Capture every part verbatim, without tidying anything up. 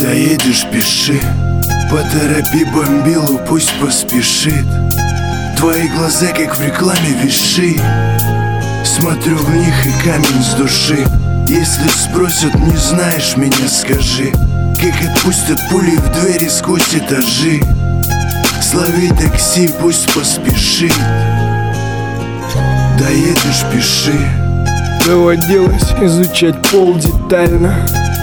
Доедешь, пиши, поторопи бомбилу, пусть поспешит. Твои глаза, как в рекламе, виши. Смотрю в них и камень с души. Если спросят, не знаешь меня, скажи, как отпустят пули в двери сквозь этажи. Слови такси, пусть поспешит. Доедешь, пиши. Доводилось изучать пол детально,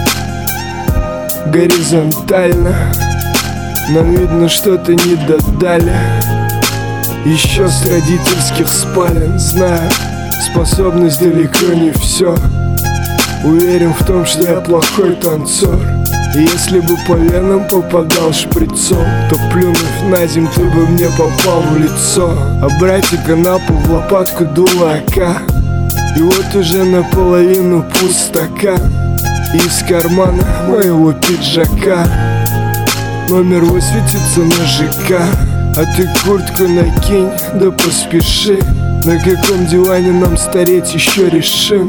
горизонтально. Нам видно, что-то не додали. Еще с родительских спален. Знаю, способность далеко не все. Уверен в том, что я плохой танцор. И если бы по венам попадал шприцом, то, плюнув на земь, ты бы мне попал в лицо. А братика на пол в лопатку дуло АК. И вот уже наполовину пуст стакан. Из кармана моего пиджака номер высветится на ЖК. А ты куртку накинь, да поспеши. На каком диване нам стареть еще решим.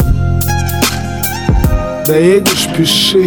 Доедешь, пиши.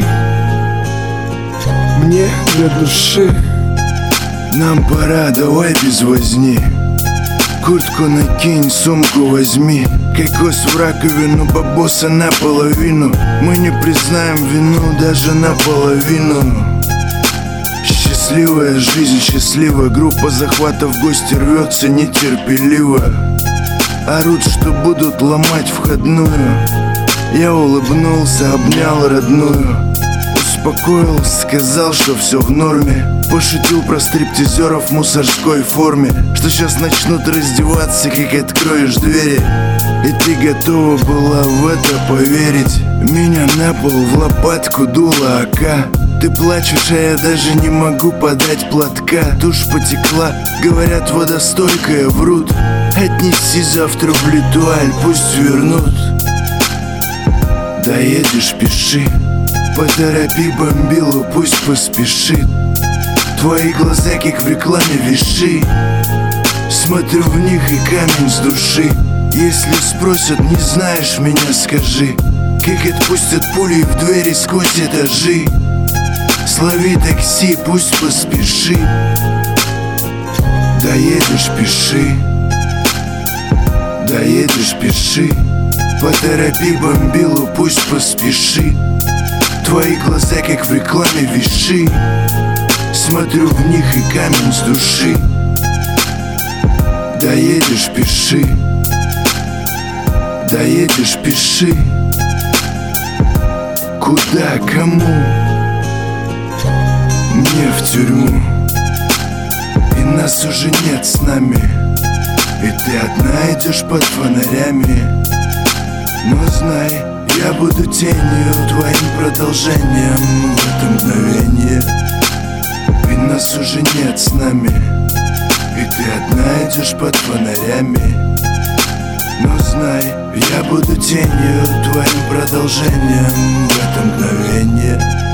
Мне для души. Нам пора, давай без возни. Куртку накинь, сумку возьми. Кокос в раковину, бабоса наполовину. Мы не признаем вину даже наполовину. Счастливая жизнь, счастливая группа захвата в гости рвется нетерпеливо. Орут, что будут ломать входную. Я улыбнулся, обнял родную. Успокоил, сказал, что все в норме. Пошутил про стриптизеров в мусорской форме, что сейчас начнут раздеваться, как откроешь двери. И ты готова была в это поверить. Меня на пол в лопатку дуло АК. Ты плачешь, а я даже не могу подать платка. Тушь потекла, говорят, водостойкая, врут. Отнеси завтра в Литуаль, пусть вернут. Доедешь, пиши. Поторопи бомбилу, пусть поспешит. Твои глаза, как в рекламе, виши. Смотрю в них и камень с души. Если спросят, не знаешь меня, скажи, как отпустят пули в двери сквозь этажи. Слови такси, пусть поспешит. Доедешь, пиши. Доедешь, пиши. Поторопи бомбилу, пусть поспешит. Твои глаза, как в рекламе, виши. Смотрю в них и камень с души. Доедешь, пиши. Доедешь, пиши. Куда, кому? Мне в тюрьму. И нас уже нет с нами. И ты одна идешь под фонарями. Но знай, я буду тенью, твоим продолжением в это мгновение. И нас уже нет с нами. И ты одна идешь под фонарями. Но знай, я буду тенью, твоим продолжением в это мгновение.